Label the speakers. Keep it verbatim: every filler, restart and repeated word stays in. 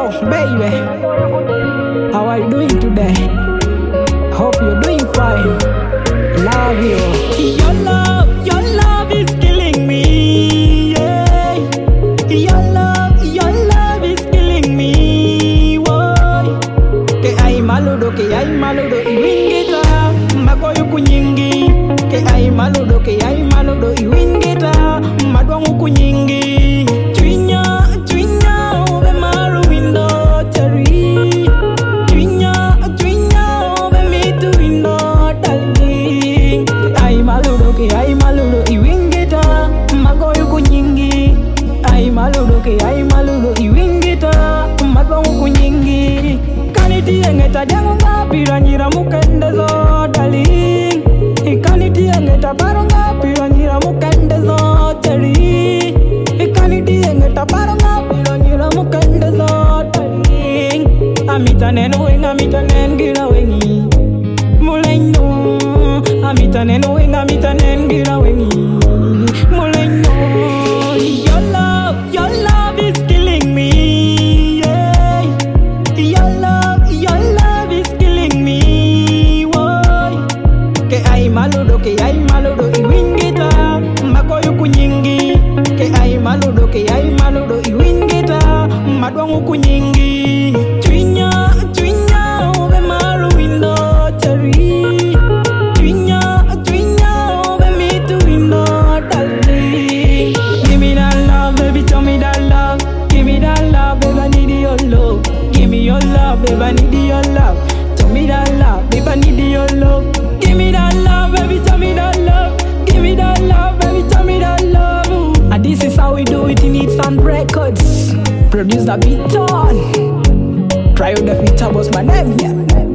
Speaker 1: Yo, baby, how are you doing today? I hope you're doing fine. Love you. Your love, your love is killing me. Yeah. Your love, your love is killing me. Why? Ke ay maludo, ke ay maludo, iwingita. Makoyo kunyingi. Ke ay maludo, ke ay maludo, iwingita. Madwangu kunyingi. Maludo ay maludo iwingita madwangu kunyingi kaniti engeta dengo ngapira nyira mukende zo darling kaniti engeta baro ngapira nyira mukende zo teri kaniti engeta baro ngapira nyira mukende zo darling amita neno wenga amita nen gira wengi muleno amita neno wenga amita nen gira wengi muleno. Your love, your love is killing me. Yeah. Your love, your love is killing me. Why? Ke ay maludo, ke ay maludo, iwingita. Makoyo kunyingi. Ke ay maludo, ke ay maludo, iwingita. Madwangu kunyingi. Twinya, twinya, ube maru windo teri. Twinya, twinya, ube mitu windo darling. Give me that love, baby, tell me that love. Give me that love, baby, I need your love. Give me your love, baby, I need your love. Tell me that love, baby, I need your love. Give me that love, baby, tell me that love. Give me that love, baby, tell me that love. Ooh. And this is how we do it in It's on Records. Produce the beat on. Try out the feature was my name, yeah.